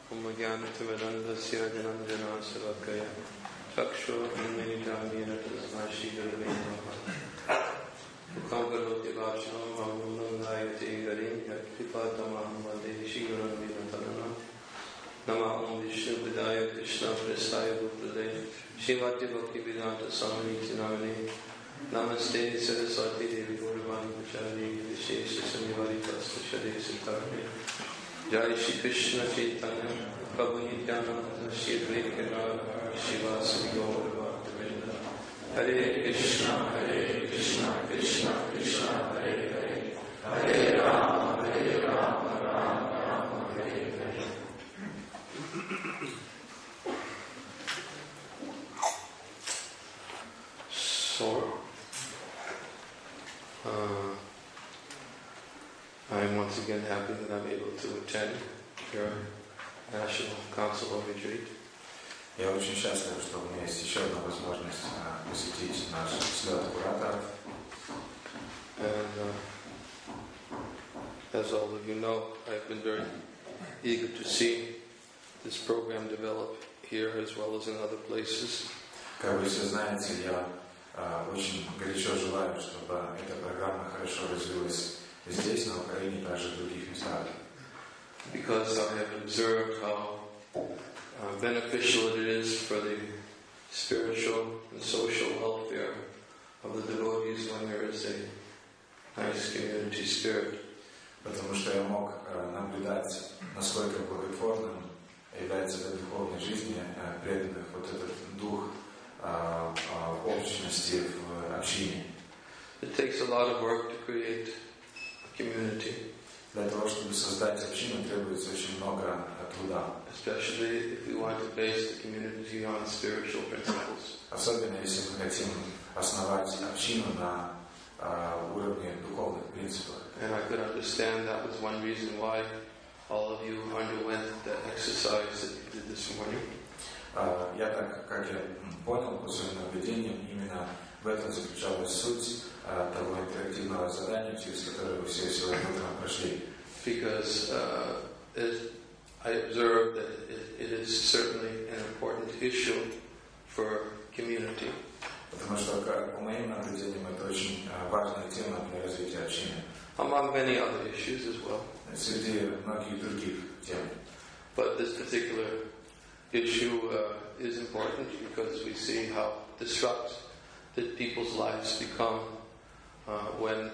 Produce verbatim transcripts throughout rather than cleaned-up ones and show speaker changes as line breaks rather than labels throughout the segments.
Om Jnana-timirandhasya Jananjana Savakaya Chakshur-enmilitam-yena Tasmai Shri-Gurave Namaha Mukhaṁ-karoti vācāṁ vāṁ-nāṁ-nāyate garim yakripatamaham vande Shri-Gurum-vinatanam Namah Om Vishnu-padaya Krishna-prasthaya Bhuprade Śrīmati-bhakti-vedanta Swamini Namane Namaste Saraswati Devi Gauravani Prachari Vishesha-sanivaritastu Shade-sitarne Jai Shri Krishna Chaitanya Prabhu Nityananda Shri Advaita Gadadhara Shivasari Gaura-bhakta-vrinda Hare Krishna Hare Krishna Krishna Krishna Hare Hare Hare Rama Hare Rama Rama Rama Hare Hare. So uh, I am once again happy that I'm able to attend your National Council Retreat.
Я очень счастлив, что у меня есть еще одна возможность посетить наш слет кураторов.
And uh, as all of you know, I've been very eager to see this program develop here as well as in other places.
Как вы все знаете, я uh, очень горячо желаю, чтобы эта программа хорошо развилась здесь, на Украине, и также в других местах.
Because I have observed how uh, beneficial it is for the spiritual and social welfare of the devotees when there is a nice community spirit.
Потому что я мог uh, наблюдать, насколько благотворным является для духовной жизни uh, преданных вот этот дух uh, uh, общности в общине.
It takes a lot of work to create a community.
Для того, чтобы создать общину, требуется очень много труда.
Especially if we want to base the community on spiritual principles.
Особенно если мы хотим основать общину на uh, уровне духовных принципов.
And I could understand that was one reason why all of you underwent the exercise that you did this morning.
Uh, я так, как я понял по своим наблюдениям, именно в этом заключалась суть uh, того интерактивного задания, через которое вы все сегодня утром прошли.
Because uh, it, I observed that it, it is certainly an important issue for community.
Потому что, как по моим наблюдениям, это очень uh, важная тема для развития общины.
Among many other issues as well.
Среди многих других тем.
But this particular issue uh, is important because we see how disrupted people's lives become uh, when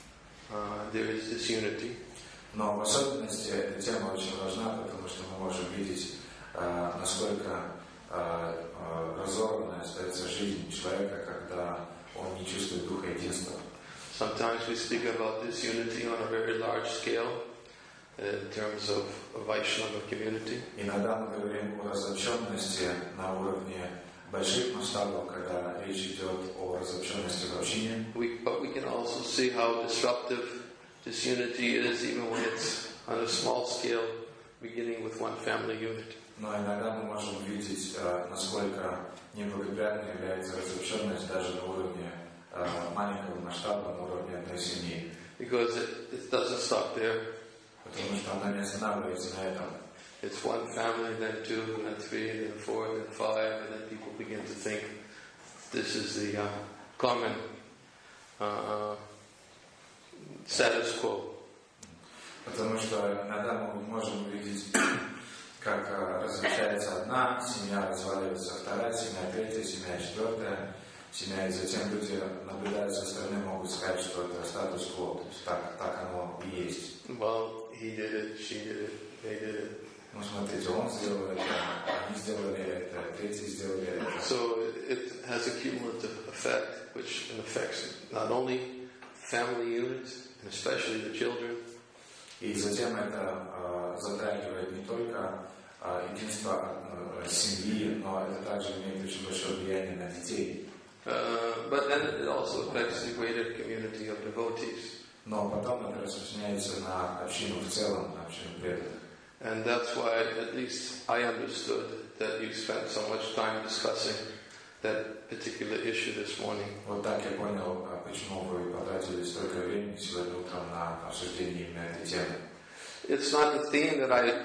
uh, there is disunity.
Но в особенности эта тема очень важна, потому что мы можем видеть, uh, насколько uh, uh, разорванной остается жизнь человека, когда он не чувствует духа единства.
Sometimes we speak about disunity on a very large scale in terms of a Vaishnava community.
Иногда мы говорим о разобщенности на уровне больших масштабов, когда речь идет о разобщенности в общине.
We, but we can also see how disruptive disunity is even when it's on a small scale, beginning with one family unit.
Но иногда мы можем видеть, насколько неблагоприятной является разобщенность даже на уровне маленького масштаба, на уровне одной семьи.
Because it, it doesn't stop there.
Потому что она не останавливается на этом.
It's one family, then two, then three, then four, then five, and then people begin to think this is the uh, common uh, status quo.
Потому что иногда мы можем увидеть, как различается одна семья, разваливается вторая семья, третья семья, четвертая семья, и затем люди, наблюдая со стороны, могут сказать, что это статус-кво, то есть так, так оно и есть.
Well, he did it, she did it, they did it.
Ну, смотрите, он сделал это, они сделали это, третьи сделали это.
So it has a cumulative effect, which affects not only family units, and especially the children.
И затем это uh, затрагивает не только uh, единство uh, семьи, но это также имеет очень большое влияние на детей.
Uh, but then it also affects the greater community of devotees.
Но потом это распространяется на общину в целом, на общину преданных.
And that's why, at least I understood that you spent so much time discussing that particular issue this morning.
Вот так я понял, почему вы потратили столько времени сегодня утром на обсуждение именно этой темы.
It's not a theme that I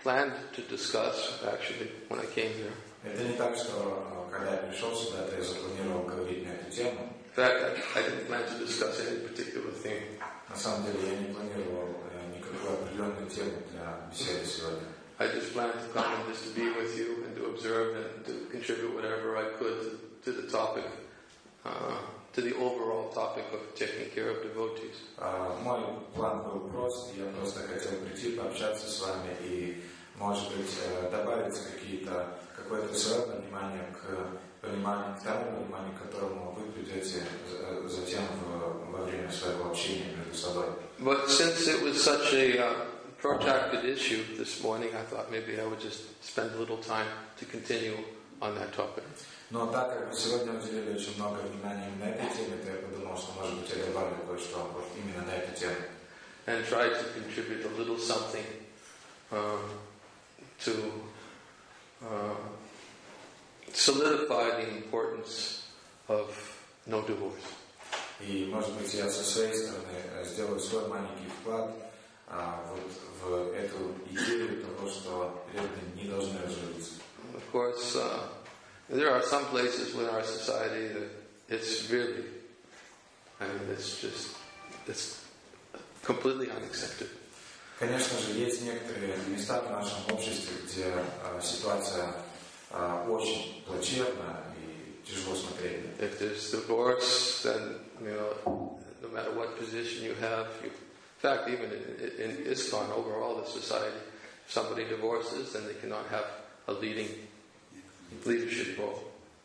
planned to discuss, actually, when I came here.
Это не так, что когда я пришел сюда, то я запланировал говорить на эту тему.
In fact, I, I didn't plan to discuss any particular theme.
На самом деле я не планировал никакую определенную тему для беседы сегодня.
I just planned to come and just to be with you and to observe and to contribute whatever I could to, to the topic, uh, to the overall topic of taking care of devotees.
Uh, мой план был прост, я просто хотел прийти, пообщаться с вами и, может быть, добавить какие-то, какое-то свое понимание к пониманию, к тому пониманию, к которому вы придете затем в, во время своего общения между собой.
But since it was such a uh, protracted issue this morning, I thought maybe I would just spend a little time to continue on that topic.
Но так как вы сегодня уделили очень много внимания именно этой теме, то я подумал, что, может быть, я добавлю кое-что вот именно на эту тему.
And try to contribute a little something uh, to uh, solidify the importance of no divorce.
И, может быть, я со своей стороны сделаю свой маленький вклад а, вот в эту идею того, что преданные не должны разводиться.
Of course, uh, there are some places within our society that it's really, I mean, it's just, it's completely unaccepted.
Конечно же, есть некоторые места в нашем обществе, где а, ситуация а, очень плачевна и тяжело смотреть.
If there's divorce, then, you know, no matter what position you have, you, in fact, even in, in ISKCON, overall the society, if somebody divorces, then they cannot have a leading leadership role.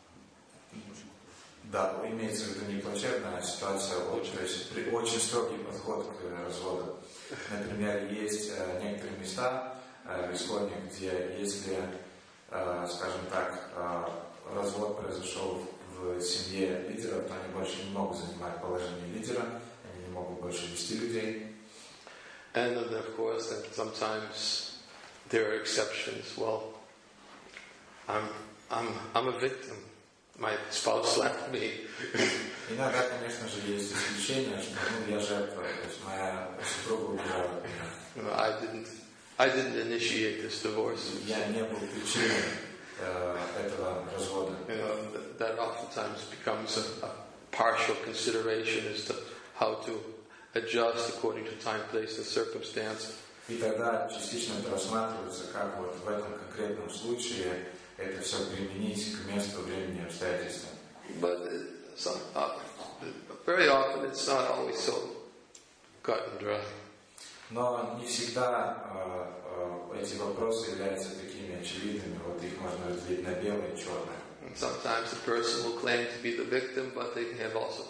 Да, имеется в виду не плачевная ситуация, то есть очень строгий подход к разводу. Например, есть э, некоторые места э, в ИСККОНе, где если, э, скажем так, э, развод произошел в семье лидеров, то они больше не могут занимать положение лидера, они не могут больше вести людей.
And then, of course, and sometimes there are exceptions. Well, I'm I'm I'm a victim. My spouse left me.
Иногда, конечно же, есть исключения, что ну, я жертва, то есть моя супруга убежала от меня.
I didn't I didn't initiate this divorce.
Я не был причиной э, этого развода.
You know, that, that oftentimes becomes a, a partial consideration as to how to adjust according to time, place, and circumstance.
И тогда частично это рассматривается, как вот в этом конкретном случае это все применить к месту, времени, обстоятельствам.
But uh, some, uh, very often it's not always so cut and dry.
Но не всегда э, э, эти вопросы являются такими очевидными, вот их можно разделить на белое и черное.
And sometimes the person will claim to be the victim, but they have also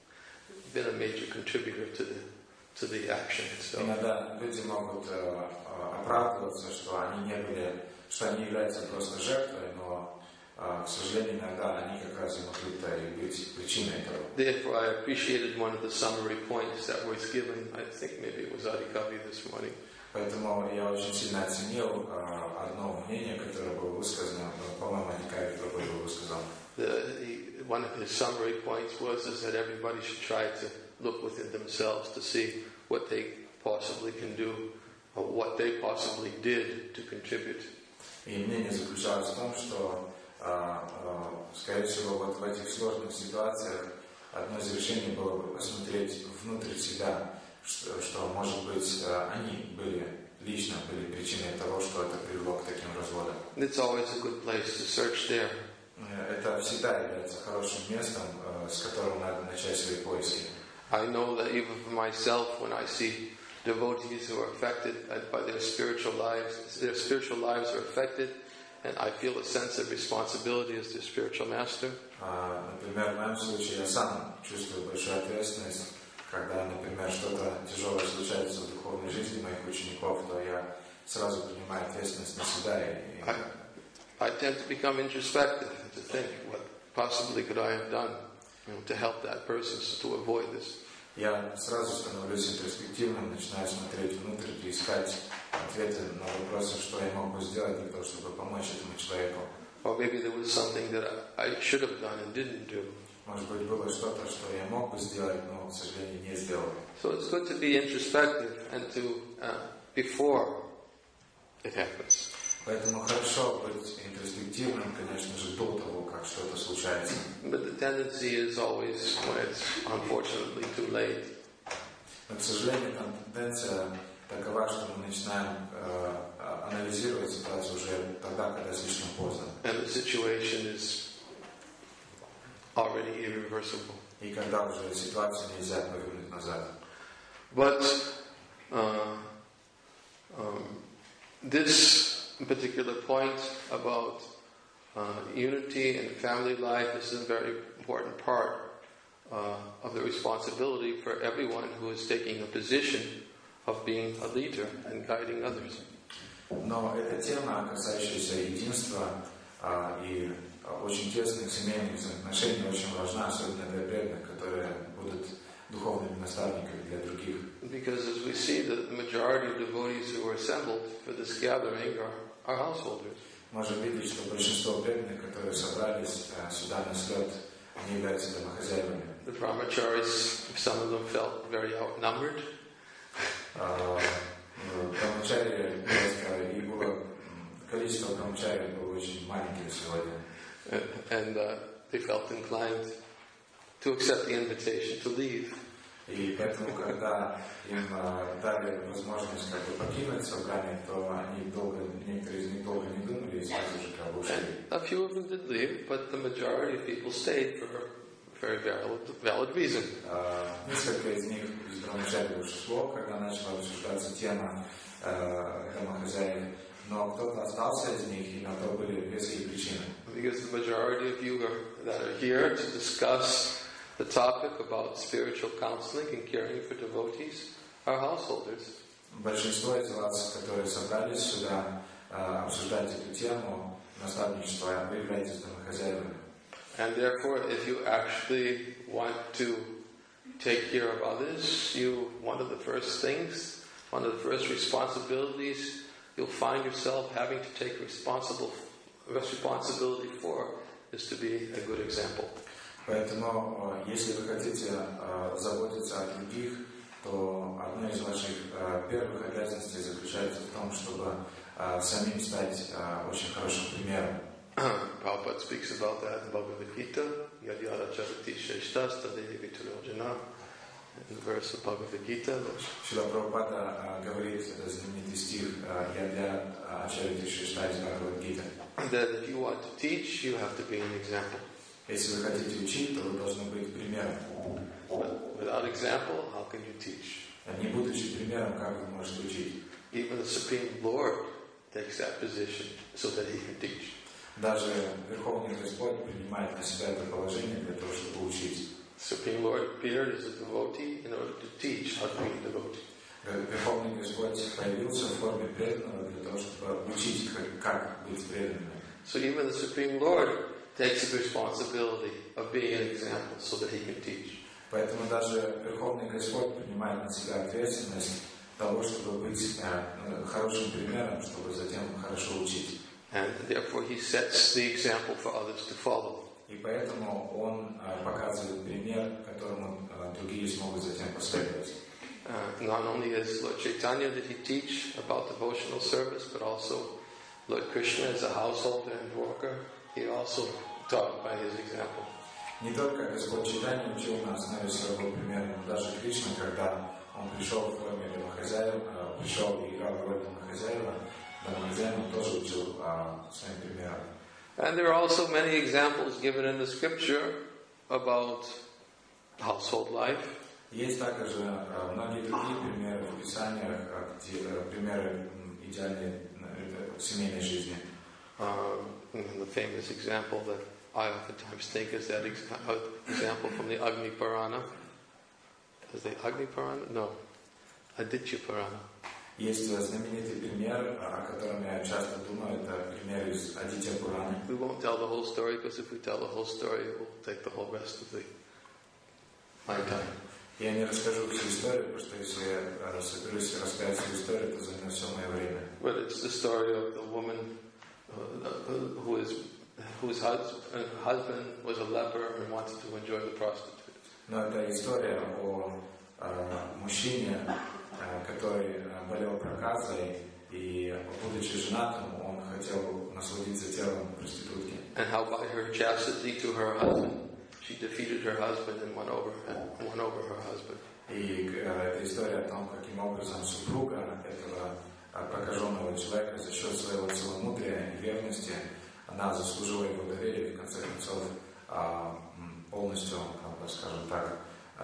been a major contributor to the to the action itself.
Иногда люди могут э, э, оправдываться, что они не были, что они являются просто жертвой, но, э, к сожалению, иногда они как раз и могли-то и быть причиной этого.
Therefore, I appreciated one of the summary points that was given. I think maybe it was Adikavi this morning.
Поэтому я очень сильно оценил э, одно мнение, которое было высказано, по-моему, Адикави было высказано.
The, he, one of his summary points was is that everybody should try to look within themselves to see what they possibly can do or what they possibly did to contribute.
И мнение заключалось в том, что, э, э, скорее всего, вот в этих сложных ситуациях одно из решений было бы посмотреть внутрь себя, что, что может быть, э, они были лично были причиной того, что это привело к таким разводам.
It's always a good place to search there.
Это всегда является хорошим местом, э, с которого надо начать свои поиски.
I know that even for myself, when I see devotees who are affected by their spiritual lives, their spiritual lives are affected, and I feel a sense of responsibility as their spiritual master.
Например, в моем случае я сам чувствую большую ответственность, когда, например, что-то тяжелое случается в духовной жизни моих учеников, то я сразу принимаю ответственность на себя. И...
I, I tend to become introspective, to think, what possibly could I have done, you know, to help that person to avoid this.
Я сразу становлюсь интроспективным, начинаю смотреть внутрь и искать ответы на вопросы, что я мог бы сделать для того, чтобы помочь этому человеку.
Or maybe there was something that I, I should have done and didn't do.
Может быть, было что-то, что я мог бы сделать, но, к сожалению, не сделал.
So it's good to be introspective and to, uh, before it happens.
Поэтому хорошо быть интроспективным, конечно же, до того, как что-то случается.
But the tendency is always when it's unfortunately too late.
Но, к сожалению, там тенденция такова, что мы начинаем э, анализировать ситуацию уже тогда, когда слишком поздно.
And the situation is already irreversible.
И когда уже ситуацию нельзя повернуть назад.
But uh, um, this particular point about uh, unity and family life, this is a very important part uh, of the responsibility for everyone who is taking a position of being a leader and guiding others.
Но эта тема, касающаяся единства а, и очень тесных семейных взаимоотношений, очень важна, особенно для преданных, которые будут духовными наставниками для других.
Because as we see, the majority of devotees who are assembled for this gathering are, are householders.
Можем видеть, что большинство преданных, которые собрались а, сюда на слет, они являются домохозяевами.
The brahmacharis, some of them felt very outnumbered.
Брамачари, и было количество брамачари было очень маленькое сегодня.
And uh, they felt inclined to accept the invitation to leave.
И поэтому, когда им uh, дали возможность как бы покинуть собрание, то они долго, некоторые из них долго не думали и сразу же как бы ушли.
A few of them did leave, but the majority of people stayed for a very valid, valid reason.
Uh, несколько из них из брамачари ушло, когда начала обсуждаться тема uh, домохозяев, но кто-то остался из них, и на то были веские причины.
Because the majority of you are, that are here to discuss the topic about spiritual counseling and caring for devotees are householders.
Большинство из вас, которые собрались сюда uh, обсуждать эту тему наставничества, вы являетесь домохозяевами.
And therefore, if you actually want to take care of others, you one of the first things, one of the first responsibilities you'll find yourself having to take responsible responsibility for is to be a good example.
Поэтому, если вы хотите заботиться о других, то одной из ваших первых обязанностей заключается в том, чтобы самим стать очень хорошим примером.
Prabhupada speaks about that in Bhagavad Gita, Yad Yada Charati Sheshtas Tadevi Viturojana, in the verse of Bhagavad Gita.
Шрила Прабхупада говорит знаменитый стих Yad Yada Charati Sheshtas Bhagavad Gita.
That if you want to teach, you have to be an example.
Если вы хотите учить, то вы должны быть примером.
But without example, how can you teach?
Не будучи примером, как вы можете учить?
Even the Supreme Lord takes that position so that he can teach.
Даже Верховный Господь принимает на себя это положение для того, чтобы учить.
Supreme Lord appeared as a devotee in order to teach how to be a devotee.
Верховный Господь появился в форме преданного для того, чтобы учить, как быть преданным.
So even the Supreme Lord takes the responsibility of being an example so that he can teach.
Поэтому даже Верховный Господь принимает на себя ответственность того, чтобы быть хорошим примером, чтобы затем хорошо учить.
And therefore he sets the example for others to follow.
И поэтому он показывает пример, которому другие смогут затем последовать.
Uh, not only as Lord Chaitanya did he teach about devotional service, but also Lord Krishna as a householder and worker, he also taught by his example.
Не только Господь Чайтанья учил на основе своего примера, но даже Кришна, когда он пришел в форме домохозяева, пришел и играл роль домохозяева, домохозяин он тоже учил своим примером.
And there are also many examples given in the scripture about household life.
Есть также многие другие примеры в Писаниях, где примеры идеальной семейной жизни.
Uh, the famous example that I oftentimes think is that ex- example from the Agni Purana. Is the Agni Purana? No, Aditya Purana.
Есть знаменитый пример, о котором я часто думаю, это пример из Адитья Пураны.
We won't tell the whole story because if we tell the whole story, it will take the whole rest of the my time.
Я не расскажу всю историю, потому что если я соберусь рассказать всю историю, то займет все мое время.
But it's the story of the woman uh, who is whose husband, husband was a leper and wanted to enjoy the prostitute.
Но это история о э, мужчине, э, который болел проказой И, будучи женатым, он хотел насладиться телом проститутки.
And how by her chastity to her husband, she defeated her husband and won over, and won over her husband.
И эта история о том, каким образом супруга этого прокаженного человека за счет своего целомудрия и верности, она заслужила его доверие и в конце концов полностью, скажем так,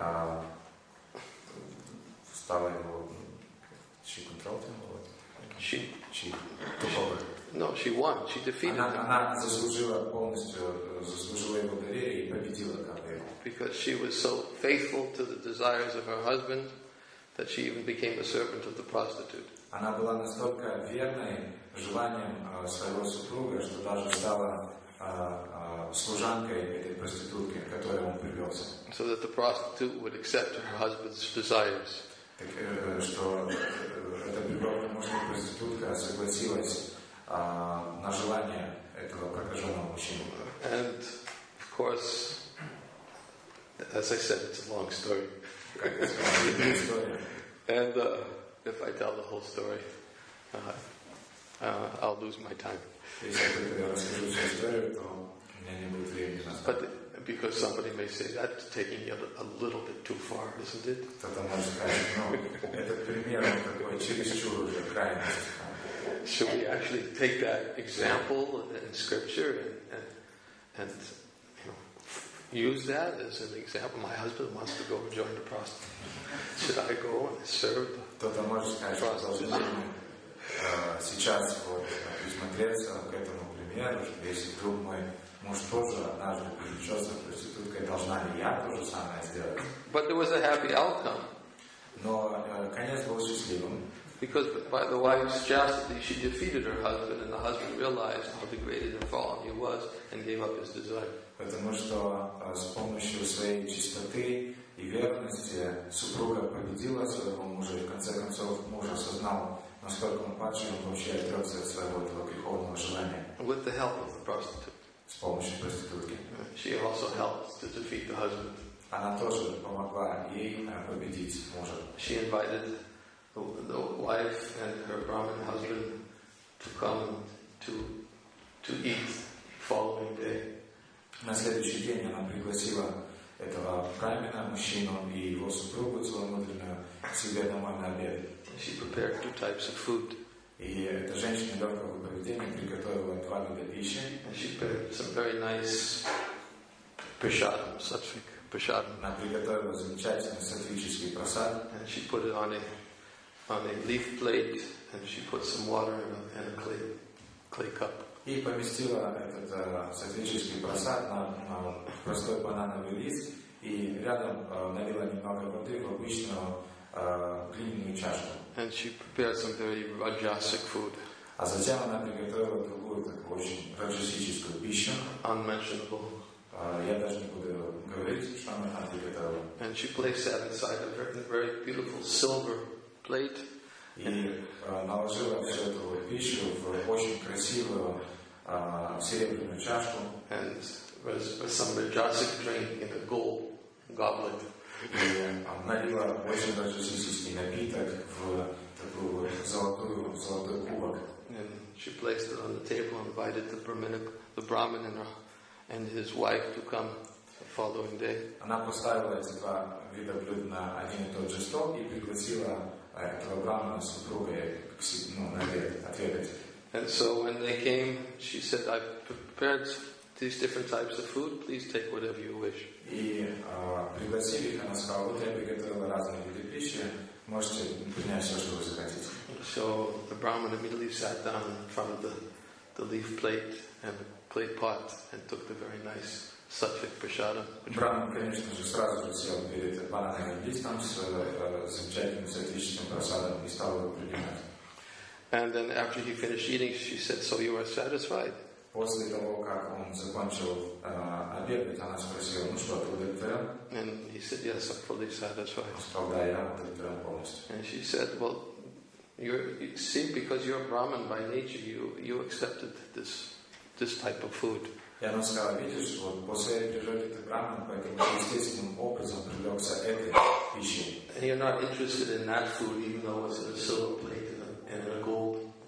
стала его... She controlled him?
She,
she took over.
No, she won. She defeated
она,
him.
Она заслужила полностью, заслужила его доверие и победила как бы.
Because she was so faithful to the desires of her husband that she even became a servant of the prostitute.
Она была настолько верной желаниям своего супруга, что даже стала служанкой этой проститутки, к которой он привелся.
So that the prostitute would accept her husband's desires.
Так, что эта безбожная проститутка согласилась на желание этого прокаженного мужчины.
And of course, as I said, it's a long story. And uh, if I tell the whole story, uh, uh, I'll lose my time. But because somebody may say that's taking it a little bit too far, isn't it? Should we actually take that example in Scripture and, and, and you know, use that as an example? My husband wants to go and join the prostitute. Should I go and serve the prostitute?
Сейчас вот присмотреться к этому примеру, что если вдруг мой муж тоже однажды привлечется проституткой, должна ли я то же самое сделать?
But there was a happy outcome.
Но конец был счастливым.
Because by the wife's chastity, she defeated her husband, and the husband realized how degraded and fallen he was, and gave up his desire.
Потому что с помощью своей чистоты и верности супруга победила своего мужа, и в конце концов муж осознал, насколько он падший, он вообще отрекся от своего этого греховного желания.
With the help of the prostitute.
С помощью проститутки.
She also helped to defeat the husband.
Она тоже помогла ей победить мужа.
She invited the, the wife and her Brahmin husband to come to to eat the following day.
На следующий день она пригласила этого брамина, мужчину и его супругу целомудренную к себе домой на обед.
She prepared two types of food.
И эта женщина легкого поведения приготовила два вида пищи.
And she prepared some very nice prashadam, satvik prashadam.
Она приготовила замечательный сатвический прасад.
And she put it on a on a leaf plate, and she put some water in a, in a clay clay cup.
И поместила этот uh, сатвический прасад на, на простой банановый лист, и рядом uh, налила немного воды в обычную uh, глиняную чашку.
And she prepared some very rajasic food.
А затем она приготовила другую такую очень раджасическую пищу.
Unmentionable.
Uh, я даже не буду говорить, что она приготовила.
And she placed that inside a very, very beautiful silver plate.
И uh, наложила всю эту пищу в очень красивую uh, серебряную чашку.
And was, was some rajasic drink in a gold goblet.
И налила очень раджасический напиток в такую золотую, золотой кубок.
And she placed it on the table and invited the Brahmin, the Brahmin and, her, and his wife to come the following day.
Она поставила эти два вида блюд на один и тот же стол и пригласила этого брамана с супругой ну, на обед отведать.
And so when they came, she said, "I've prepared these different types of food. Please take whatever you wish."
И uh, пригласили их, она сказала, вот я приготовила разные виды пищи, можете принять все, что вы захотите.
So the Brahmin immediately sat down in front of the, the leaf plate and the clay pot and took the very nice sattvic prashadam.
Браман, конечно же, сразу же сел перед банановым листом с uh, замечательным сатвическим прасадом и стал его принимать.
And then after he finished eating, she said, "So you are satisfied?"
После того, как он закончил uh, обедать, она спросила, ну что, ты удовлетворен?
And he said, "Yes, I'm fully satisfied."
Он сказал, да, я удовлетворен полностью.
And she said, "Well, you're, you see, because you're a Brahmin by nature, you, you accepted this this type of food."
И она сказала, видишь, вот по своей природе ты браман, поэтому естественным образом привлекся этой пищей.
And you're not interested in that food, even though it's in a silver plate and in a gold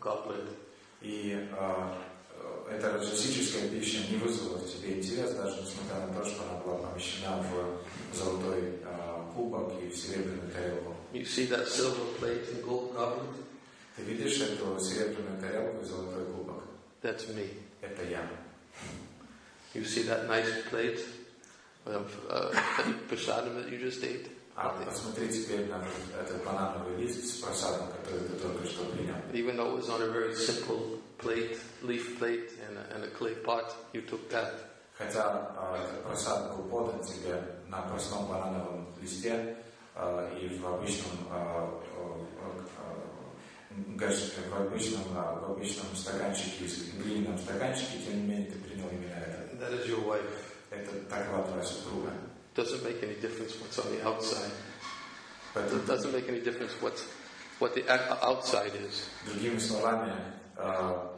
goblet.
И э, эта раджасическая пища не вызвала в тебе интерес, даже несмотря на то, что она была помещена в золотой э, кубок и в серебряную тарелку.
You see that silver plate and gold goblet?
Ты видишь эту серебряную тарелку и золотой кубок?
That's me.
Это я.
You see that nice plate of uh, prasadam that you just ate?
А посмотри теперь на этот банановый лист с просадом, который ты только что принял.
Even though it was on a very simple plate, leaf plate, and a, and a clay pot, you took that.
Хотя э, этот просад был подан тебе на простом банановом листе э, и в обычном, э, э, э, в обычном, э, в обычном стаканчике, в глиняном стаканчике, тем не менее ты принял именно это.
That is your wife.
Это такова твоя супруга.
Doesn't make any difference what's on the outside.
Поэтому,
It doesn't make any difference what's, what the outside is.
другими словами, э,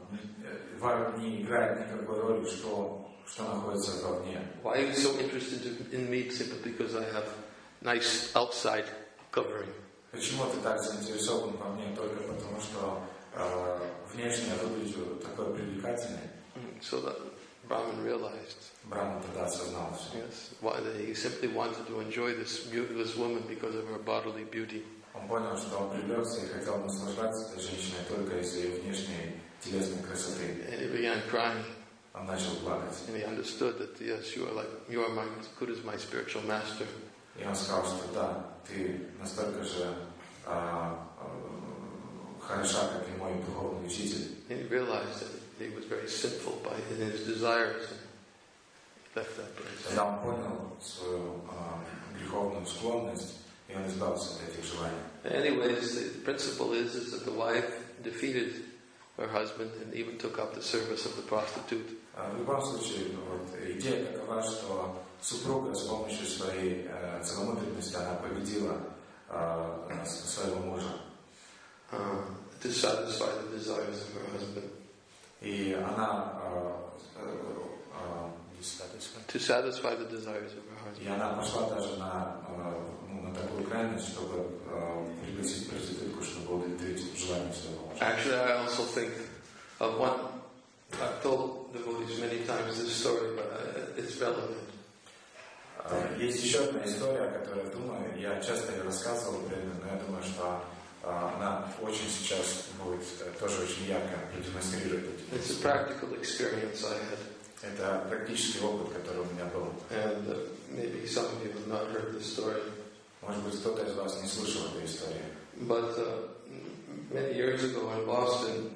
не играет никакой роли, что, что находится вовне.
Why are you so interested in me simply because I have nice outside covering?
Почему ты так заинтересован во мне только потому, что э, внешне я выгляжу такой привлекательный?
So that Brahman realized.
Брахман тогда осознал все.
Yes, why he simply wanted to enjoy this beautiful woman because of her bodily beauty.
Он понял, что он привлекся и хотел наслаждаться этой женщиной только из-за ее внешней телесной красоты.
And he began crying.
Он начал плакать.
And he understood that yes, you are like you are my as good as my spiritual master.
И он сказал, что да, ты настолько же а, а, хороша, как и мой духовный учитель.
And he realized that he was very sinful by his desires. And left that place.
Тогда он понял свою а, греховную склонность, и он избавился от этих желаний.
Anyways, the principle is, is that the wife defeated her husband and even took up the service of the prostitute.
А, в любом случае, вот, идея такова, что супруга с помощью своей э, целомудренности она победила э, своего мужа.
Uh, to satisfy the desires of her husband.
И она э, э, э,
To satisfy the desires of her husband.
и она пошла даже на, э, ну, на такую крайность, чтобы э, пригласить проститутку, чтобы удовлетворить желание своего мужа.
Actually, I also think of one. I've told devotees many times this story, but uh, it's relevant.
Э, есть еще одна история, о которой я думаю, я часто ее рассказывал, но я думаю, что э, она очень сейчас будет э, тоже очень ярко продемонстрировать.
It's a practical experience I had.
Это практический опыт, который у меня был.
And uh, maybe some of you have not heard this story.
Может быть, кто-то из вас не слышал эту историю.
But uh, many years ago in Boston,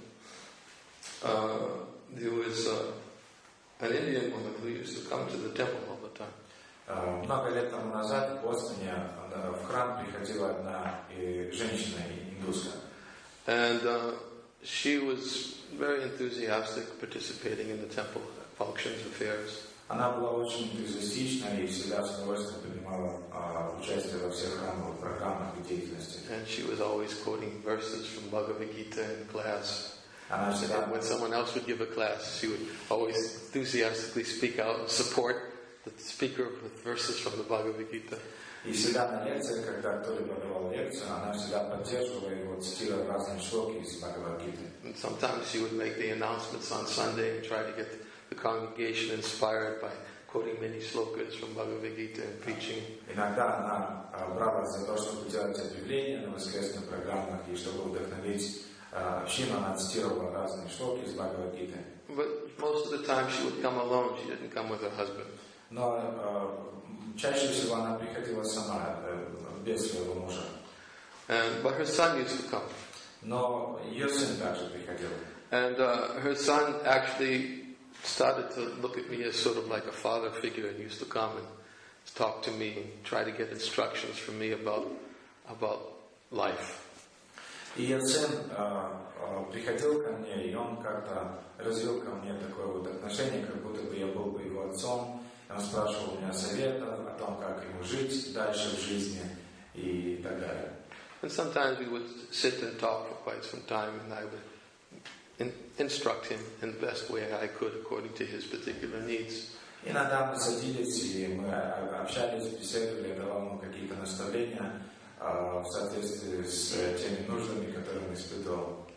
uh, there was uh, an Indian woman who used to come to the temple all the time.
Uh, много лет тому назад в Бостоне в храм приходила одна женщина индуска.
And uh, she was very enthusiastic, participating in the temple functions, affairs.
Она была очень энтузиастична и всегда с удовольствием принимала uh, участие во всех храмовых программах и деятельности.
And she was always quoting verses from Bhagavad Gita in class.
Она всегда,
And when someone else would give a class, she would always enthusiastically speak out and support the speaker with verses from the Bhagavad Gita.
И всегда на лекциях, когда кто-либо давал лекцию, она всегда поддерживала его, цитируя разные шлоки из Бхагавад-гиты.
And sometimes she would make the announcements on Sunday and try to get the congregation inspired by quoting many slokas from Bhagavad Gita and preaching.
Иногда она бралась за то, чтобы делать объявления на воскресных программах, и чтобы вдохновить общину, она цитировала разные шлоки из Бхагавад-гиты.
But most of the time she would come alone, she didn't come with her husband.
Но э, чаще всего она приходила сама, э, без своего мужа.
And, but her son used to come.
Но ее сын также приходил.
And uh, her son actually started to look at me as sort of like a father figure and used to come and talk to me and try to get instructions from me about, about life.
И ее сын э, э, приходил ко мне, и он как-то развил ко мне такое вот отношение, как будто бы я был бы его отцом. Он спрашивал у меня советов о том, как ему жить дальше в жизни и так далее.
And sometimes we would sit and talk for quite some time, and I would in, instruct him in the best way I could according to his particular needs.
Иногда мы садились, и мы общались, беседовали, я давал ему какие-то наставления в соответствии с теми нуждами, которые он испытывал.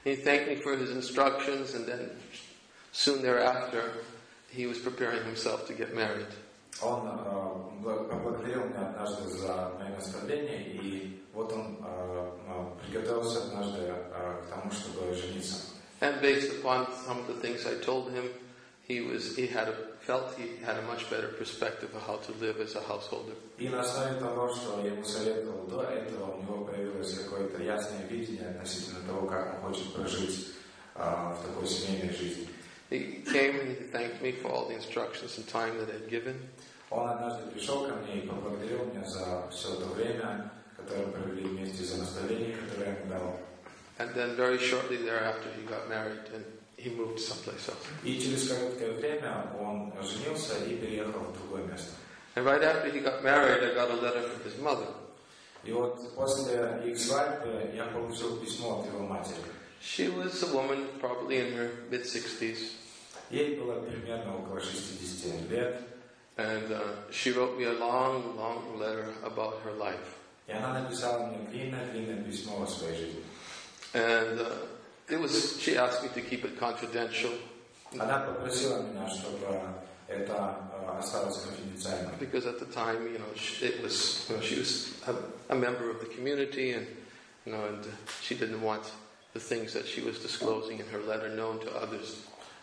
He thanked me for his instructions, and then soon thereafter, he was preparing himself to get married.
Он э, поблагодарил меня однажды за мои наставления, и вот он э, приготовился однажды э, к тому, чтобы жениться.
And based upon some of the things I told him, he was he had a, felt he had a much better perspective of how to live as a householder.
И на основе того, что я ему советовал до этого, у него появилось какое-то ясное видение относительно того, как он хочет прожить э, в такой семейной жизни.
He came and he thanked me for all the instructions and time that I had given.
Он однажды пришел ко мне и поблагодарил меня за все это время, которое провели вместе, за наставления, которые я ему дал.
And then very shortly thereafter he got married and he moved someplace else.
И через короткое время он женился и переехал в другое место.
And right after he got married, I got a letter from his mother.
И вот после их свадьбы я получил письмо от его матери.
She was a woman probably in her mid-sixties.
Ей было примерно около шестидесяти лет.
And uh, she wrote me a long, long letter about her life.
И она написала мне длинное-длинное письмо о своей жизни.
And uh, it was. She asked me to keep it confidential.
Она попросила меня, чтобы это осталось конфиденциально.
Because at the time, you know, she, it was. You know, she was a, a member of the community, and you know, and she didn't want the things that she was disclosing in her letter known to others.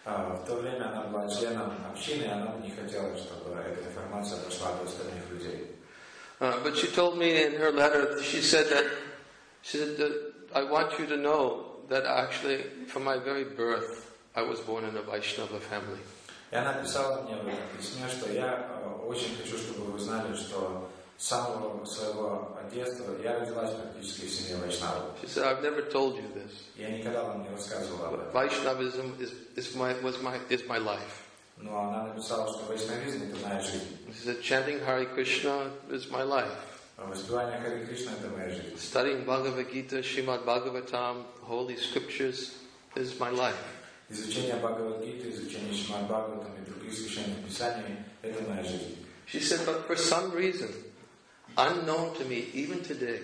В то время она была членом общины, и она не хотела, чтобы эта информация дошла до остальных людей.
Uh, but she told me in her letter, she said that, she said that, I want you to know that actually, from my very birth, I was born in a Vaishnava family.
И она писала мне в этом письме, что я очень хочу, чтобы вы знали, что с самого своего детства я родилась практически в семье Вайшнавов.
She said, I've never told you this.
Я никогда вам не рассказывала об этом.
Vaishnavism is, is my was my is my life.
Но она написала, что вайшнавизм это моя жизнь.
She said, chanting Hare Krishna is my life.
Воспевание Харе Кришна это моя жизнь.
Studying Bhagavad Gita, Srimad Bhagavatam, holy scriptures is my life.
Изучение Бхагавад-гиты, изучение Шримад Бхагаватам и других священных писаний это моя жизнь.
She said, but for some reason, unknown to me even today,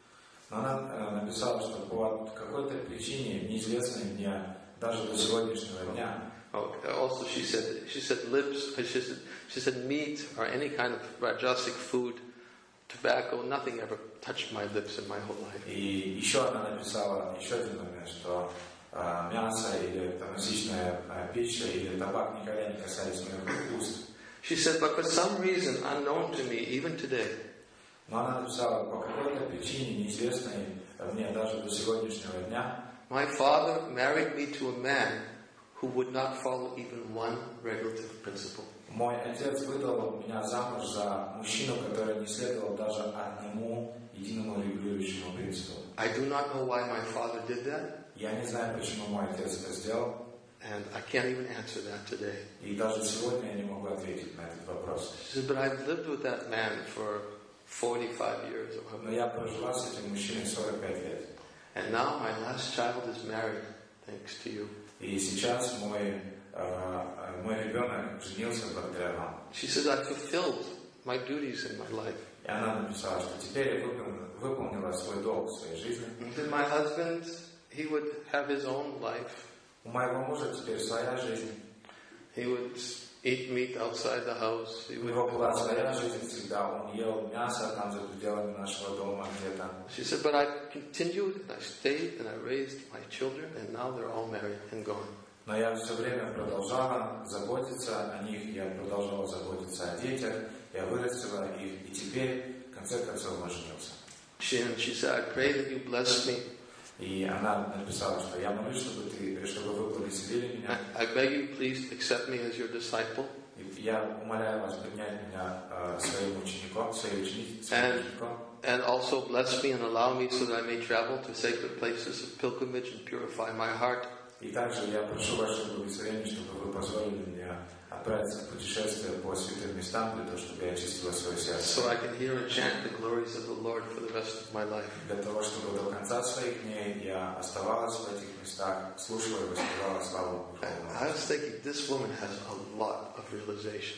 Но она написала, что по какой-то причине, неизвестной мне даже до сегодняшнего дня.
Oh, also, she said, she said lips, she said, she said meat or any kind of rajasic food, tobacco, nothing ever touched my lips in my whole life.
И еще она написала еще один момент, что э, мясо или тоносичная э, пища или табак никогда не касались моих уст.
She said, but for some reason unknown to me even today,
Но она написала, по какой-то причине, неизвестной мне даже до сегодняшнего дня,
my father married me to a man who would not follow even one regulative principle.
Мой отец выдал меня замуж за мужчину, который не следовал даже одному единому регулирующему принципу.
I do not know why my father did that.
Я не знаю, почему мой отец это сделал.
And I can't even answer that today.
И даже сегодня я не могу ответить на этот вопрос.
She said, but I've lived with that man for forty-five years. Or
Но я прожила с этим мужчиной сорок пять лет.
And now my last child is married, thanks to you.
И сейчас мой, э, мой ребенок женился благодаря вам.
She says, I fulfilled my duties in my life.
И она написала, что теперь я выполнила, выполнила свой долг в своей жизни.
And my husband, he would have his own life.
У моего мужа теперь своя жизнь.
He would eat meat outside the house. He
У
would
него была своя жизнь всегда. Он ел мясо там за пределами нашего дома где-то.
She said, but I continued and I stayed and I raised my children and now they're all married and gone.
Но я все время продолжала заботиться о них, я продолжала заботиться о детях, я вырастила их, и теперь, в конце концов, он женился.
She, and she said, I pray that you bless me.
И она написала, что я молюсь, чтобы ты, чтобы вы благословили меня.
I, I beg you, please accept me as your disciple.
И я умоляю вас принять меня э, своим учеником, своей учеником.
And also bless me and allow me so that I may travel to sacred places of pilgrimage and purify my heart.
И также я прошу ваше благословение, чтобы вы позволили мне отправиться в путешествие по святым местам, для того, чтобы я очистила свое сердце.
So I can hear and chant the glories of the Lord for the rest of my life.
Для того, чтобы до конца своих дней я оставалась в этих местах, слушала и воспевала славу Божию.
I was thinking, this woman has a lot of realization.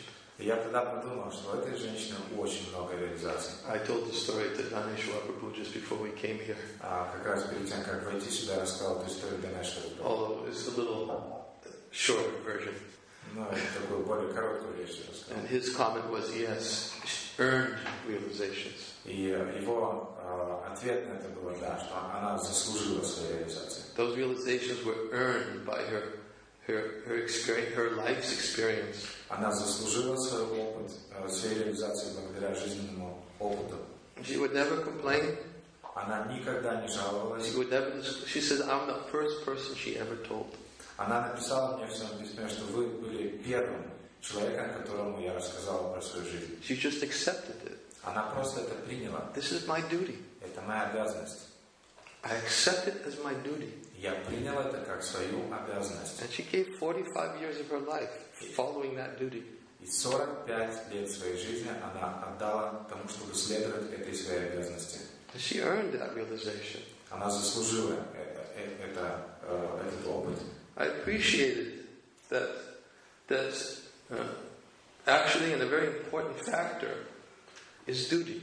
И я тогда подумал, что у этой женщины очень много реализаций.
I told the story to Dhaneshwar Prabhu just before we came here.
А как раз перед тем, как войти сюда, рассказал эту историю Дhaneshwar Prabhu.
Although it's a little shorter version.
Ну, это такую более короткую версию рассказал.
And his comment was, yes, earned realizations.
И его uh, ответ на это было, да, что она заслужила свою реализацию.
Those realizations were earned by her, her, her experience, her life's experience.
Она заслужила свой опыт, uh, свою реализацию благодаря жизненному опыту.
She would never complain.
Она никогда не жаловалась.
She would never. She says, "I'm the first person she ever told."
Она написала мне в своем письме, что вы были первым человеком, которому я рассказала про свою жизнь.
She just accepted it.
Она просто это приняла.
This is my duty.
Это моя обязанность.
I accept it as my duty.
Я принял это как свою обязанность.
And she gave forty-five years of her life following that duty.
И сорок пять лет своей жизни она отдала тому, чтобы следовать этой своей обязанности.
And she earned that realization.
Она заслужила это, это, это, этот опыт.
I appreciated that. That uh, actually, and a very important factor is duty.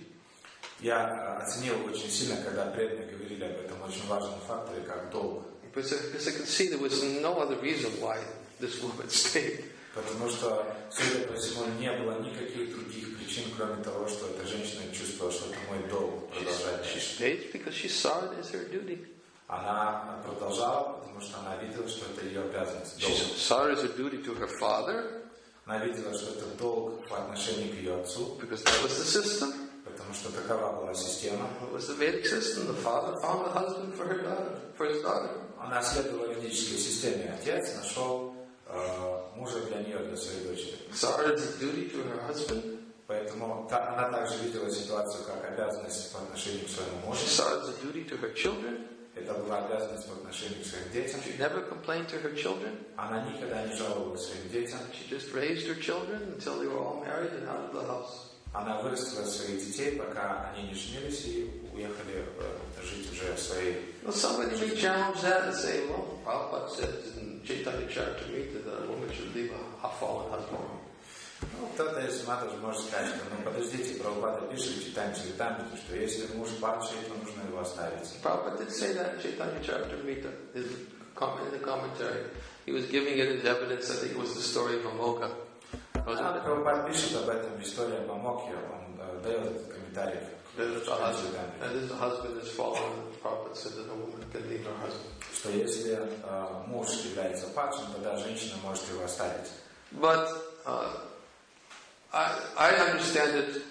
Я оценил очень сильно, когда преданные говорили об этом очень важном факторе, как долг.
Because I could see there was no other reason why this woman stayed.
Потому что, судя по всему, не было никаких других причин, кроме того, что эта женщина чувствовала, что это мой долг продолжать.
She stayed because she saw it as her duty.
Она продолжала, потому что она видела, что это ее обязанность.
She saw it as her duty to her father.
Она видела, что это долг по отношению к ее отцу.
Because that was the system.
Потому что такова была система.
It was the Vedic system. The father found a husband for her daughter, for his daughter.
Она следовала ведической системе. Отец нашел э, мужа для нее, для своей дочери.
Saw it as a duty to her husband.
Поэтому та, она также видела ситуацию как обязанность по отношению к своему мужу.
She saw it as a duty to her children.
Это была обязанность по отношению к своим детям.
She never complained to her children.
Она никогда не жаловалась своим детям.
She just raised her children until they were all married and out of the house.
Она вырастила своих детей, пока они не женились и уехали э, жить уже в своей.
Well, somebody may challenge that and say, well, Prabhupada says in Chaitanya Charitamrita that a woman should leave a, a fallen husband.
Ну, кто-то из матов может сказать, что ну подождите, Прабхупада пишет в Чайтанья Чаритамрите, что если муж падший, то нужно его оставить.
Prabhupada did say that in Chaitanya Charitamrita, in the commentary. He was giving it as evidence. I think it was the story of Amoka.
А Прабхупада пишет об этом в истории об Амоке, он э, дает этот комментарий.
There's a husband, and this husband is fallen, and the Prabhupada said that a woman can leave her husband.
Что если э, муж является падшим, тогда женщина может его оставить.
But uh, I, I understand it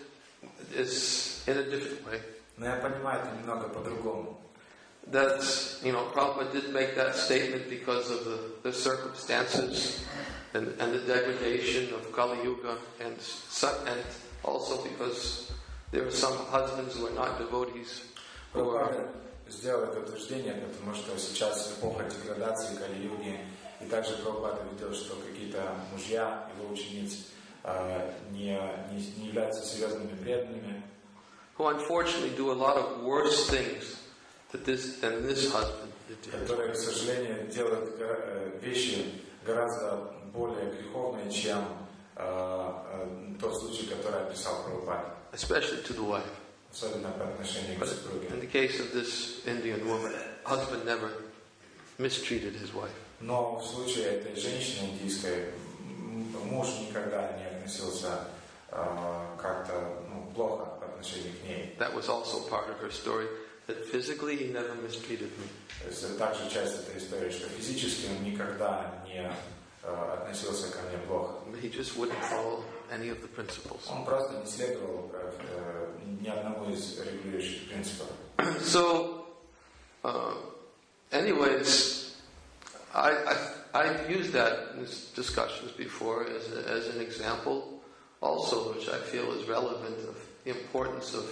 is in a different way.
Но я понимаю это немного по-другому.
That, you know, Prabhupada did make that statement because of the, the circumstances and, and the degradation of Kali Yuga, and, and also because there are some husbands who are not devotees.
Прабхупада сделал это утверждение, потому что сейчас эпоха деградации Кали-юги, и также Прабхупада видел, что какие-то мужья его учениц uh, не, не, не являются серьезными преданными,
who unfortunately do a lot of worse things that this, than this husband did.
Которые, к сожалению, делают вещи гораздо более греховные, чем uh, тот случай, который описал Прабхупада.
Especially to the wife.
Особенно по отношению к супруге.
In the case of this Indian woman, husband never mistreated his wife.
Но в случае этой женщины индийской, муж никогда не относился uh, как-то ну, плохо по отношению к ней.
That was also part of her story, that physically he never mistreated me.
То есть это также часть этой истории, что физически он никогда не uh, относился ко мне плохо.
He just wouldn't follow any of the principles.
Он просто не следовал uh, ни одному из регулирующих принципов.
So, uh, anyways, I, I, I've used that in discussions before as, a, as an example also, which I feel is relevant of the importance of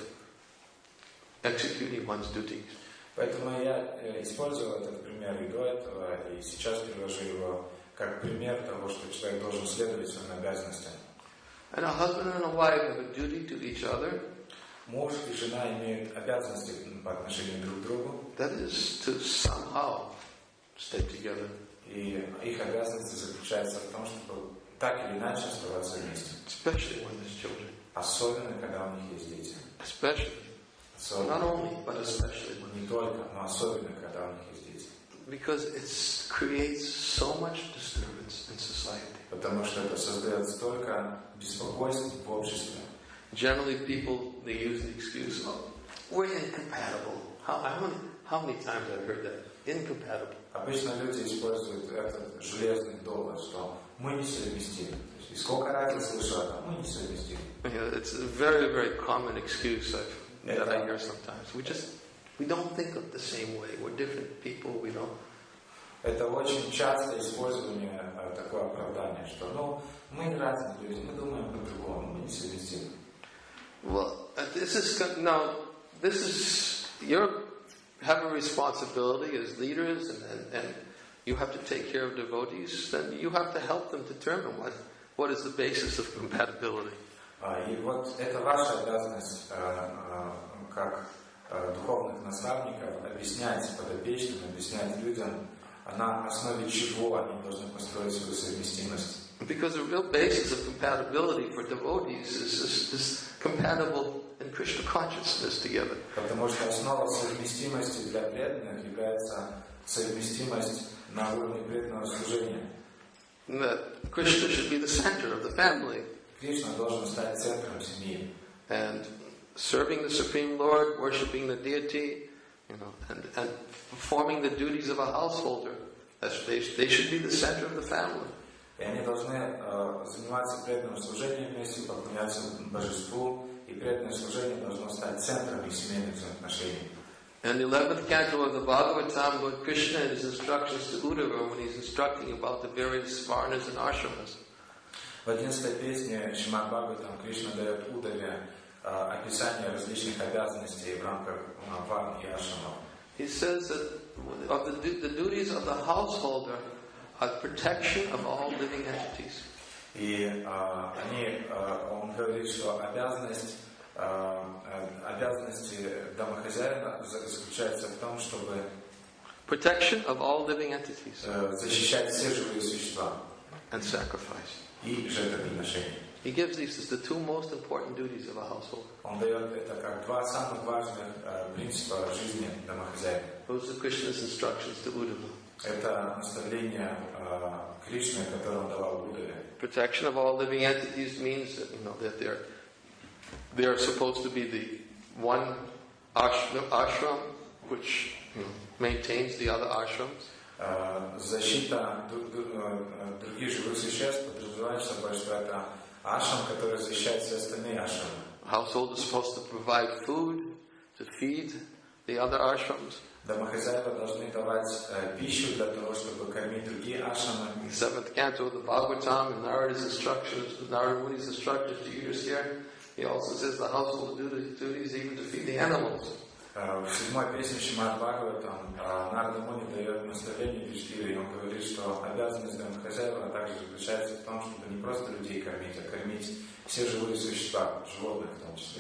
executing one's duties.
Поэтому я использовал этот пример и до этого, и сейчас привожу его как пример того, что человек должен следовать своим обязанностям.
And a husband and a wife have a duty to each other.
Муж и жена имеют обязанности по отношению друг к другу.
That is to somehow stay together.
И их обязанность заключается в том, чтобы так или иначе оставаться вместе.
especially when there's children.
Особенно, когда у них есть дети.
Especially.
Особенно.
Not only, but especially.
Не только, но особенно, когда у них есть дети.
Because it creates so much disturbance in society.
Потому что это создает столько беспокойств в обществе.
Generally, people, they use the excuse, oh, we're incompatible. How, how, many, how many times I've heard that? Incompatible.
Обычно люди используют этот железный довод, что мы несовместимы. И сколько раз я слышал это, мы несовместимы.
You know, it's a very, very common excuse I've, that I hear sometimes. We just, we don't think of the same way. We're different people, we don't.
Это очень частое использование такое оправдание, что ну, мы разные люди, мы думаем по-другому, мы несовместимы.
Well, this is, now, this is, you have a responsibility as leaders and, and, and you have to take care of devotees, then you have to help them determine what, what is the basis of compatibility.
И вот это ваша обязанность как духовных наставников объяснять подопечным, объяснять людям, на основе чего они должны построить свою совместимость.
Because the real basis of compatibility for devotees is, is, is compatible in Krishna consciousness together.
Потому что основа совместимости для преданных является совместимость на уровне преданного служения.
That Krishna should be the center of the family.
Кришна должен стать центром семьи.
And serving the Supreme Lord, worshipping the deity, you know, and, and performing the duties of a householder. That's, they, they should be the center of the family.
И они должны э, заниматься преданным служением вместе, поклоняться Божеству, и преданное служение должно стать центром их семейных взаимоотношений.
In the eleventh canto of the Bhagavatam, Lord Krishna in his instructions to Uddhava, when he's instructing about the various varnas and ashramas,
в одиннадцатой песне Шримад Бхагаватам Кришна дает Удаве э, описание различных обязанностей в рамках э, варн и ашрамов.
He says that of the, the duties of the householder are protection of all living entities.
И э, они, э, он говорит, что обязанность, э, обязанности домохозяина заключается в том, чтобы
protection of all living entities
э, защищать все живые существа
and sacrifice.
И жертвоприношение.
He gives these as the two most important duties of a household.
Он дает это как два самых важных э, принципа жизни домохозяина.
Those are Krishna's instructions to Uddhava.
Это наставление э, Кришны, которое он давал Буддаве.
Protection of all living entities means that, you know, that they're they're supposed to be the one ashram, ashram which, you know, maintains the other ashrams.
Э, защита других живых существ подразумевает собой, что это ашрам, который защищает все остальные ашрамы.
Household is supposed to provide food to feed the other ashrams.
Домохозяева должны давать э, пищу для того, чтобы кормить другие ашрамы.
In the seventh canto of the Bhagavatam, in Narada's instructions, Narada Muni's instructions to Yudhisthira, he also says the household duties, duties even to feed the animals.
Э, в седьмой песне Шримад Бхагаватам э, Нарада Муни дает наставление Юдхиштире, и он говорит, что обязанность домохозяева также заключается в том, чтобы не просто людей кормить, а кормить все живые существа, животных в том числе.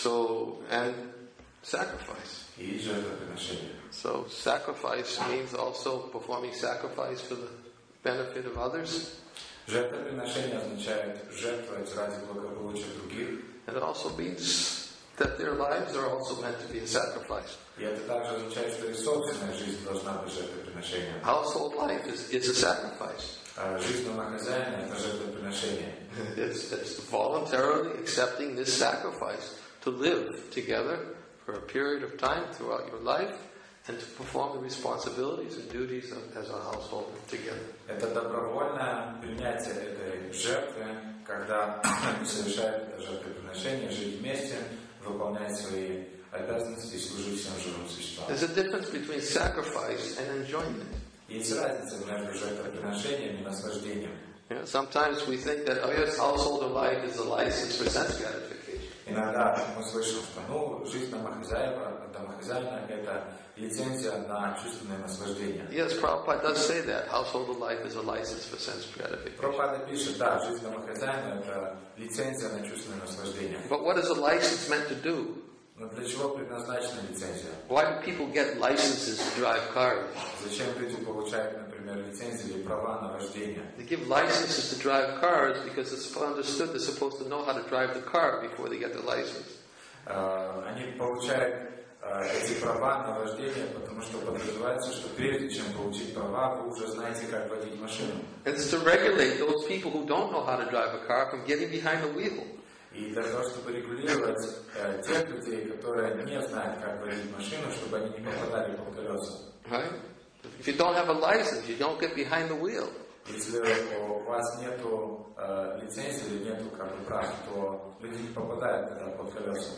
So, and sacrifice.
И жертвоприношение.
So sacrifice means also performing sacrifice for the benefit of others.
Жертвоприношение означает жертвовать ради благополучия других.
And it also means that their lives are also meant to be a sacrifice.
И это также означает, что и собственная жизнь должна быть жертвоприношением.
Household life is, is a sacrifice.
Жизнь домохозяина – это жертвоприношение.
It's, it's voluntarily accepting this sacrifice to live together for a period of time throughout your life and to perform the responsibilities and duties of, as a household together.
Это добровольное принятие этой жертвы, когда они совершают это жертвоприношение, жить вместе, выполнять свои обязанности и служить всем живым существам.
There's a difference between sacrifice and enjoyment.
Есть разница между жертвоприношением и наслаждением.
You know, sometimes we think that, oh yes, householder life is a license for sense gratification.
Иногда мы слышим, что ну, жизнь домохозяина, домохозяина – это лицензия на чувственное наслаждение.
Yes, Prabhupada does say that. Householder life is a license for sense gratification.
Прабхупада пишет, да, жизнь домохозяина – это лицензия на чувственное наслаждение.
But what is a license meant to do?
Но для чего предназначена лицензия?
Why do people get licenses to drive cars?
Зачем люди получают, например, например, лицензии или права на вождение.
They give licenses to drive cars because it's understood they're supposed to know how to drive the car before they get the license.
Uh, они получают uh, эти права на вождение, потому что подразумевается, что прежде чем получить права, вы уже знаете, как водить машину.
And it's to regulate those people who don't know how to drive a car from getting behind the wheel.
И для того, чтобы регулировать uh, тех людей, которые не знают, как водить машину, чтобы они не попадали под колеса.
Right? If you don't have a license, you don't get behind the wheel.
Если у вас нету uh, лицензии или нету как бы прав, то люди не попадают тогда под колеса.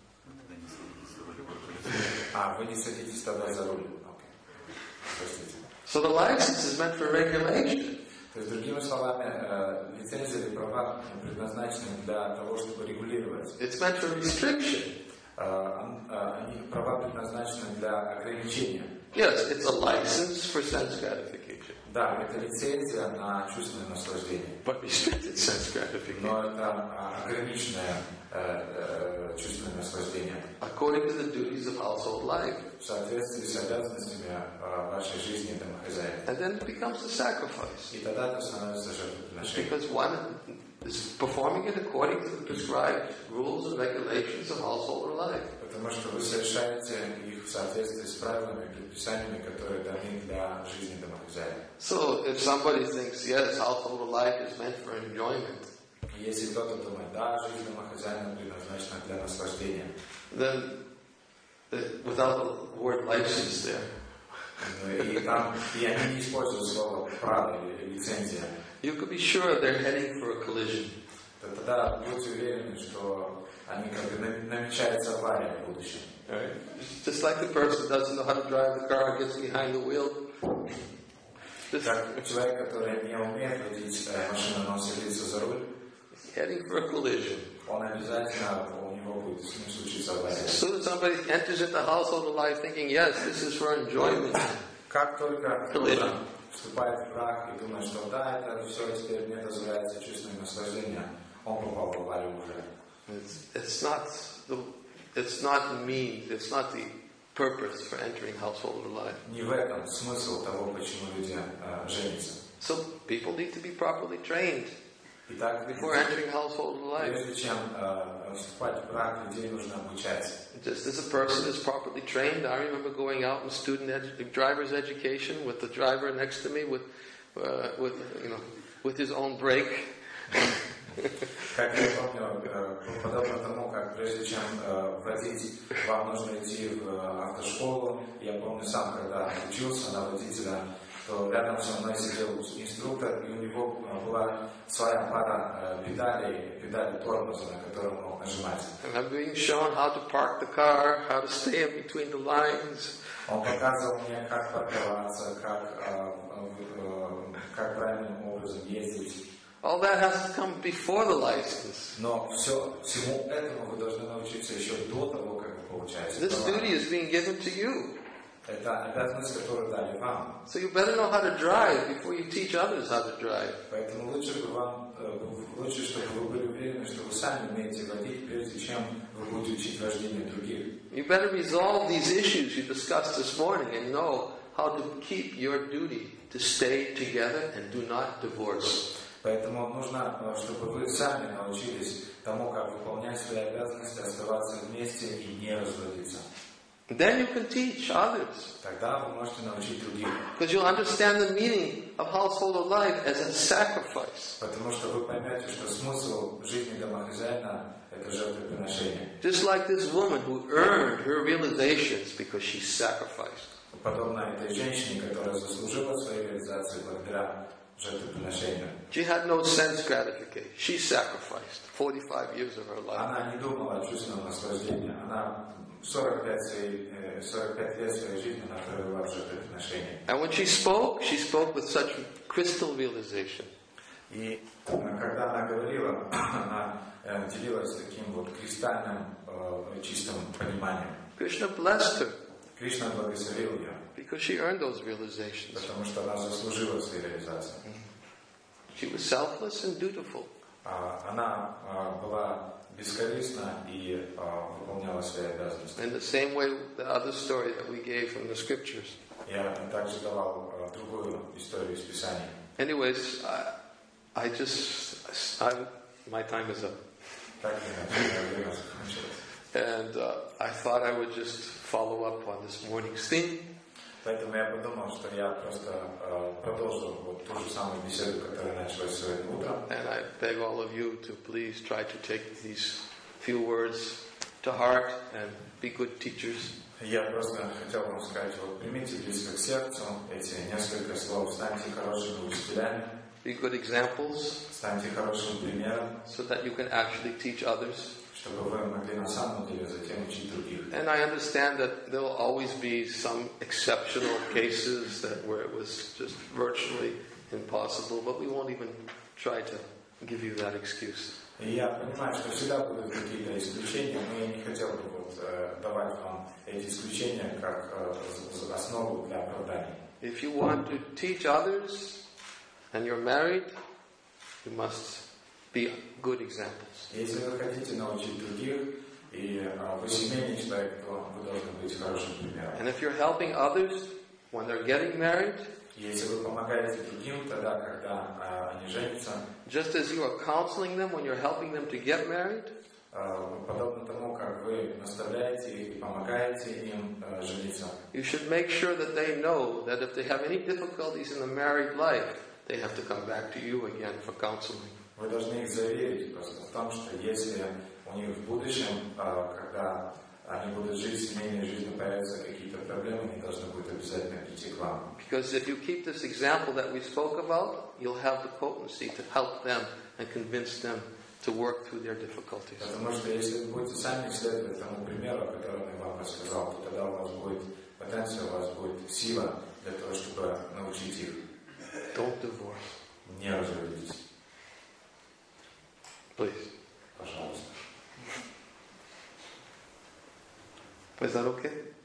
А, вы не садитесь тогда за руль. Okay.
So the license is meant for regulation.
То есть, другими словами, uh, лицензии или права предназначены для того, чтобы регулировать.
It's meant for restriction.
Uh, uh, они, права предназначены для ограничения.
Yes, it's a license for sense gratification.
Да, это лицензия на чувственное наслаждение.
But restricted sense gratification.
Но это uh, ограниченное uh, uh, чувственное наслаждение.
According to the duties of household life.
В соответствии с обязанностями uh, вашей жизни домохозяина.
And then it becomes a sacrifice.
И тогда это становится жертвоприношением.
Because one is performing it according to the prescribed rules and regulations of household life.
Потому что вы совершаете их в соответствии с правилами и предписаниями, которые даны для жизни домохозяина.
So if somebody thinks, yes, household life is meant for enjoyment,
Если кто-то думает, да, жизнь домохозяина предназначена для наслаждения,
then uh, without the word license there,
и там и они не используют слово право или лицензия,
you could be sure they're heading for a collision.
то тогда будьте уверены, что они как бы намечается авария в будущем.
Right? Just like the person doesn't know how to drive the car, gets behind the wheel. This,
Как человек, который не умеет водить машину, но он садится за руль,
heading for a collision.
он обязательно, у него будет с ним случиться авария.
As soon as somebody enters into household life thinking, yes, this is for enjoyment,
Как только кто-то вступает в брак и думает, что да, это все теперь мне дозволяется чувственное наслаждение, он попал в аварию уже.
it's, it's not the, it's not mean, it's not the purpose for entering household life.
Не в этом смысл того, почему люди э, женятся.
So people need to be properly trained
Итак,
before entering household life.
прежде чем э, вступать в брак, людей нужно обучать.
Just as a person is properly trained, I remember going out in student edu- driver's education with the driver next to me with, uh, with you know, with his own brake.
Как я помню, э, подобно тому, как прежде чем э, водить, вам нужно идти в э, автошколу. Я помню сам, когда учился на водителя, то рядом со мной сидел инструктор, и у него э, была своя пара э, педалей, педали тормоза, на котором он мог нажимать.
And I'm being shown how to park the car, how to stay in between the lines.
Он показывал мне, как парковаться, как, э, э, как правильным образом ездить.
All that has to come before the license.
Но все, всему этому вы должны научиться еще до того, как вы получаете
This
права.
duty is being given to you.
Это обязанность, которую дали вам.
So you better know how to drive before you teach others how to drive.
Поэтому лучше бы вам, лучше, чтобы вы были уверены, что вы сами умеете водить, прежде чем вы будете учить вождение других.
You better resolve these issues you discussed this morning and know how to keep your duty to stay together and do not divorce.
Поэтому нужно, чтобы вы сами научились тому, как выполнять свои обязанности, оставаться вместе и не разводиться.
Then you can teach others.
Тогда вы можете научить других.
Because you'll understand the meaning of household life as a sacrifice.
Потому что вы поймете, что смысл жизни домохозяина – это жертвоприношение.
Just like this woman who earned her realizations because she sacrificed.
Подобно этой женщине, которая заслужила свою реализацию благодаря жертвоприношению.
She had no sense gratification. She sacrificed forty-five years of her life.
Она не думала о чувственном наслаждении. Она сорок пять, своей, сорок пять лет своей жизни она провела в жертвоприношении.
And when she spoke, she spoke with such crystal realization.
И когда она говорила, она делилась таким вот кристальным чистым пониманием.
Krishna blessed her
Кришна благословил ее,
because she earned those realizations.
потому что она заслужила своей реализации.
She was selfless and dutiful.
Она была бескорыстна и выполняла свои обязанности.
In the same way, the other story that we gave from the scriptures.
Я также давал другую историю из Писания.
Anyways, I, I just, I, my time is up.
Так или иначе, время закончилось.
And uh, I thought I would just follow up on this morning's theme.
Поэтому я подумал, что я просто э, продолжу вот ту же самую беседу, которая началась сегодня утром.
And I beg all of you to please try to take these few words to heart and be good teachers.
Я просто хотел вам сказать, вот примите близко к сердцу эти несколько слов, станьте хорошими учителями,
Be good examples
станьте хорошим примером,
so that you can actually teach others.
чтобы вы могли на самом деле затем учить других.
And I understand that there will always be some exceptional cases that where it was just virtually impossible, but we won't even try to give you that excuse.
И я понимаю, что всегда будут какие-то исключения, но я не хотел бы вот, э, давать вам эти исключения как э, основу для оправдания.
If you want to teach others and you're married, you must be good examples.
Если вы хотите научить других, и э, вы семейный человек, то вы должны быть хорошим примером.
And if you're helping others when they're getting married,
Если вы помогаете другим тогда, когда э, они женятся,
just as you are counseling them when you're helping them to get married,
э, подобно тому, как вы наставляете их и помогаете им э, жениться,
you should make sure that they know that if they have any difficulties in the married life, they have to come back to you again for counseling.
вы должны их заверить просто в том, что если у них в будущем, э, когда они будут жить семейной жизнью, появятся какие-то проблемы, они должны будут обязательно прийти к вам.
Because if you keep this example that we spoke about, you'll have the potency to help them and convince them to work through their difficulties.
Потому что если вы будете сами следовать тому примеру, о котором я вам рассказал, то тогда у вас будет потенциал, у вас будет сила для того, чтобы научить их.
Don't divorce.
Не разводитесь.
Please.
Пожалуйста.
Is that okay?